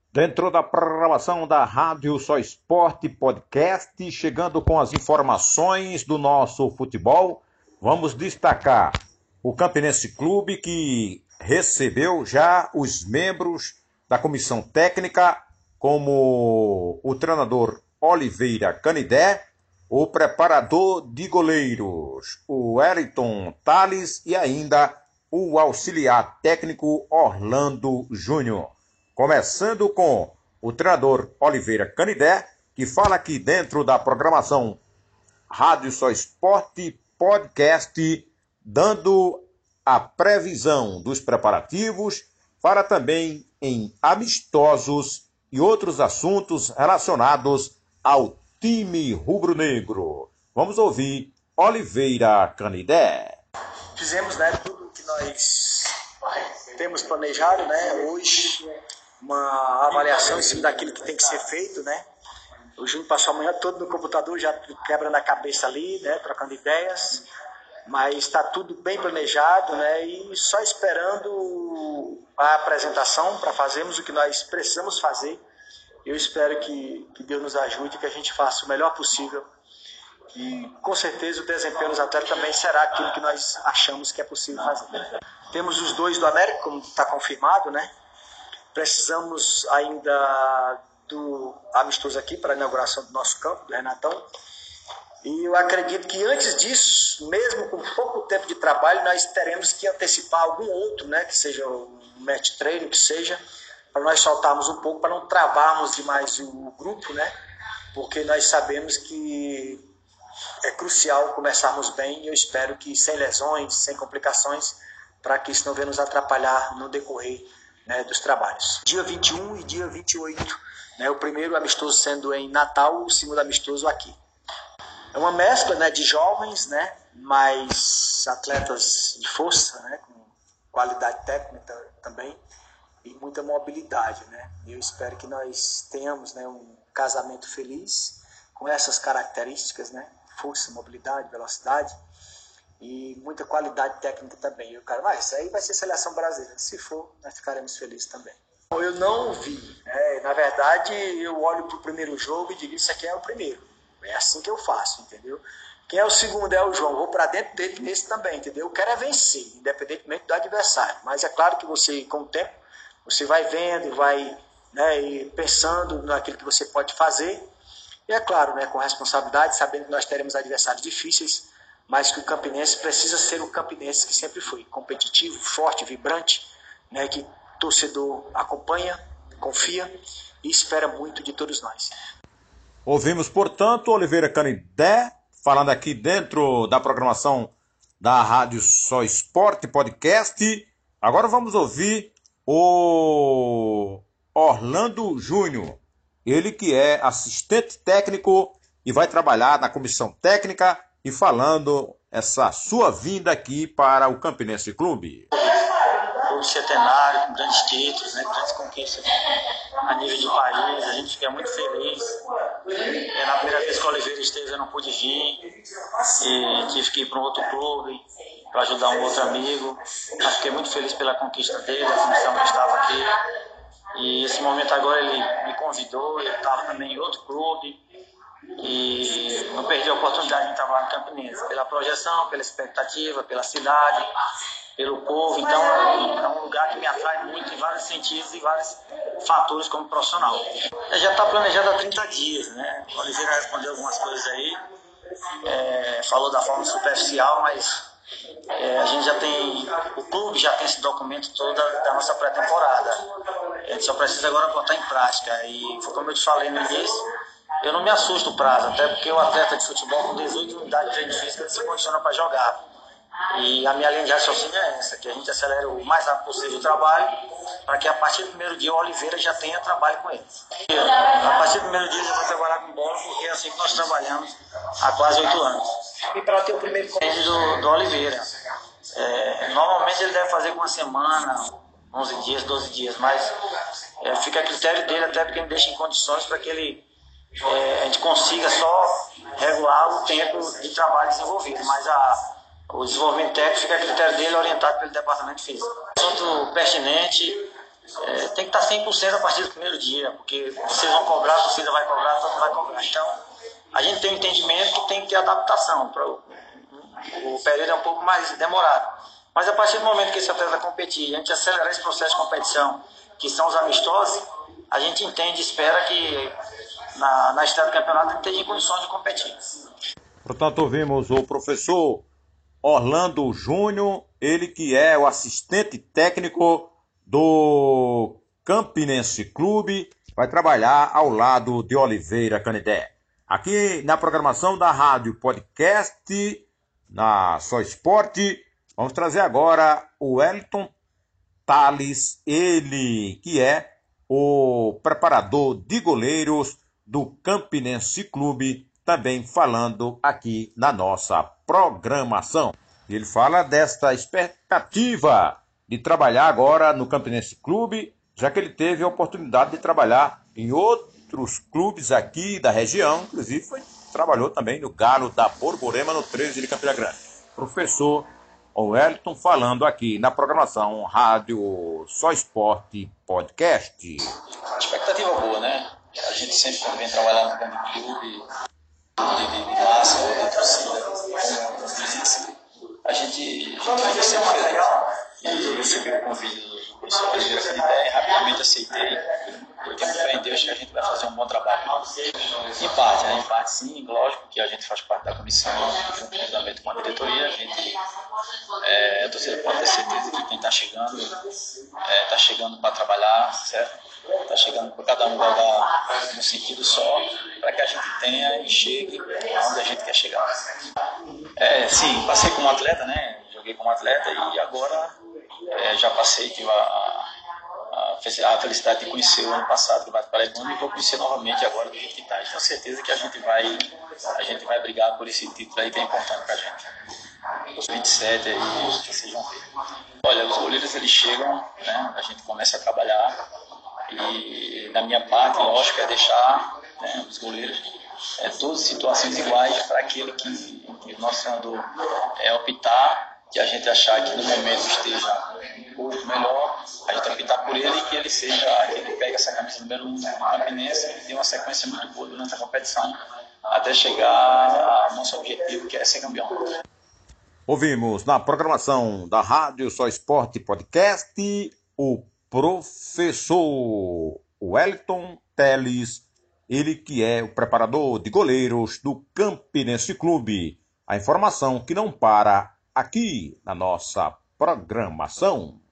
Dentro da programação da Rádio Só Esporte Podcast, chegando com as informações do nosso futebol, vamos destacar o Campinense Clube, que recebeu já os membros da comissão técnica, como o treinador Oliveira Canidé, o preparador de goleiros, o Wellington Tales, e ainda o auxiliar técnico Orlando Júnior. Começando com o treinador Oliveira Canidé, que fala aqui dentro da programação Rádio Só Esporte Podcast, dando a previsão dos preparativos para também em amistosos e outros assuntos relacionados ao time rubro-negro. Vamos ouvir Oliveira Canidé. Fizemos, tudo que nós temos planejado, hoje, uma avaliação em cima daquilo que tem que ser feito, O Júnior passou a manhã todo no computador, já quebrando a cabeça ali, trocando ideias, mas está tudo bem planejado, e só esperando a apresentação para fazermos o que nós precisamos fazer. Eu espero que Deus nos ajude, que a gente faça o melhor possível, e com certeza o desempenho dos atletas também será aquilo que nós achamos que é possível fazer. Temos os dois do América, como está confirmado, Precisamos ainda do amistoso aqui para a inauguração do nosso campo, do Renatão. E eu acredito que antes disso, mesmo com pouco tempo de trabalho, nós teremos que antecipar algum outro, que seja um match treino, que seja, para nós soltarmos um pouco, para não travarmos demais o grupo, Porque nós sabemos que é crucial começarmos bem, e eu espero que sem lesões, sem complicações, para que isso não venha nos atrapalhar no decorrer dos trabalhos. Dia 21 e dia 28, o primeiro amistoso sendo em Natal, o segundo amistoso aqui. É uma mescla de jovens, mas atletas de força, com qualidade técnica também, e muita mobilidade. E eu espero que nós tenhamos um casamento feliz com essas características, força, mobilidade, velocidade, e muita qualidade técnica também. E o cara, isso aí vai ser seleção brasileira. Se for, nós ficaremos felizes também. Eu não vi. Na verdade, eu olho para o primeiro jogo e digo, isso aqui é o primeiro. É assim que eu faço, entendeu? Quem é o segundo é o João. Vou para dentro dele nesse também, entendeu? Eu quero é vencer, independentemente do adversário. Mas é claro que você, com o tempo, você vai vendo, vai e pensando naquilo que você pode fazer. E é claro, com responsabilidade, sabendo que nós teremos adversários difíceis, mas que o Campinense precisa ser o Campinense que sempre foi, competitivo, forte, vibrante, que o torcedor acompanha, confia e espera muito de todos nós. Ouvimos, portanto, Oliveira Canidé, falando aqui dentro da programação da Rádio Só Esporte Podcast. Agora vamos ouvir o Orlando Júnior, ele que é assistente técnico e vai trabalhar na comissão técnica, e falando essa sua vinda aqui para o Campinense Clube. Clube centenário, com grandes títulos, grandes conquistas a nível de país, a gente fica muito feliz. Na primeira vez que o Oliveira esteve, eu não pude vir, e tive que ir para um outro clube para ajudar um outro amigo. Mas fiquei muito feliz pela conquista dele, a função que estava aqui. E esse momento agora ele me convidou, ele estava também em outro clube, e não perdi a oportunidade de trabalhar no Campinense, pela projeção, pela expectativa, pela cidade, pelo povo. Então é um lugar que me atrai muito em vários sentidos e vários fatores como profissional. Já está planejado há 30 dias, O Oliveira respondeu algumas coisas aí, falou da forma superficial, mas a gente já tem, o clube já tem esse documento todo da nossa pré-temporada. A gente só precisa agora botar em prática. E como eu te falei no início, eu não me assusto o prazo, até porque o atleta de futebol com 18 unidades de treino físico ele se condiciona para jogar. E a minha linha de raciocínio é essa, que a gente acelere o mais rápido possível o trabalho, para que a partir do primeiro dia o Oliveira já tenha trabalho com eles. A partir do primeiro dia eu vou trabalhar com bola, porque é assim que nós trabalhamos há quase 8 anos. E para ter o primeiro comando do Oliveira, normalmente ele deve fazer com uma semana, 11 dias, 12 dias, mas fica a critério dele, até porque me deixa em condições para que a gente consiga só regular o tempo de trabalho desenvolvido, mas o desenvolvimento técnico fica a critério dele, orientado pelo departamento físico. Assunto pertinente, tem que estar 100% a partir do primeiro dia, porque vocês vão cobrar, a torcida vai cobrar, todo mundo vai cobrar. Então, a gente tem um entendimento que tem que ter adaptação. O período é um pouco mais demorado. Mas a partir do momento que esse atleta competir, a gente acelerar esse processo de competição, que são os amistosos, a gente entende e espera que na estreia do campeonato ele esteja em condições de competir. Portanto, ouvimos o professor Orlando Júnior, ele que é o assistente técnico do Campinense Clube, vai trabalhar ao lado de Oliveira Canidé. Aqui na programação da Rádio Podcast, na Só Esporte, vamos trazer agora o Wellington Tales, ele que é o preparador de goleiros do Campinense Clube, também falando aqui na nossa programação. Ele fala desta expectativa de trabalhar agora no Campinense Clube, já que ele teve a oportunidade de trabalhar em outros clubes aqui da região, inclusive trabalhou também no Galo da Borborema, no 13 de Campina Grande. Professor Wellington falando aqui na programação Rádio Só Esporte Podcast. Expectativa boa, né? A gente sempre, quando vem trabalhar no grande clube, de massa, de torcida, como a gente já sempre fez legal. E eu recebi o convite do professor Oliveira Canidé e rapidamente aceitei, porque me fé em Deus que a gente vai fazer um bom trabalho. Empate, né? Empate sim, lógico que a gente faz parte da comissão, juntamente com a diretoria, a torcida pode ter certeza que quem está chegando para trabalhar, certo? Está chegando para cada um vai dar no sentido só, para que a gente tenha e chegue onde a gente quer chegar. Sim, passei como atleta, né? Joguei como atleta e agora já passei, tive a felicidade de conhecer o ano passado, que o Vasco Paraibano, e vou conhecer novamente agora do jeito que está. Tenho certeza que a gente vai brigar por esse título aí que é importante para a gente. Os 27 aí, vocês vão ver. Olha, os goleiros eles chegam, né? A gente começa a trabalhar e da minha parte, lógico, é deixar, né, os goleiros todas situações iguais para aquele que o nosso treinador optar, que a gente achar que no momento esteja um pouco melhor, a gente optar por ele e que ele pegue essa camisa número 1 no Campinense e dê uma sequência muito boa durante a competição até chegar ao nosso objetivo, que é ser campeão. Ouvimos na programação da Rádio Só Esporte Podcast o professor Wellington Teles, ele que é o preparador de goleiros do Campinense Clube. A informação que não para aqui na nossa programação.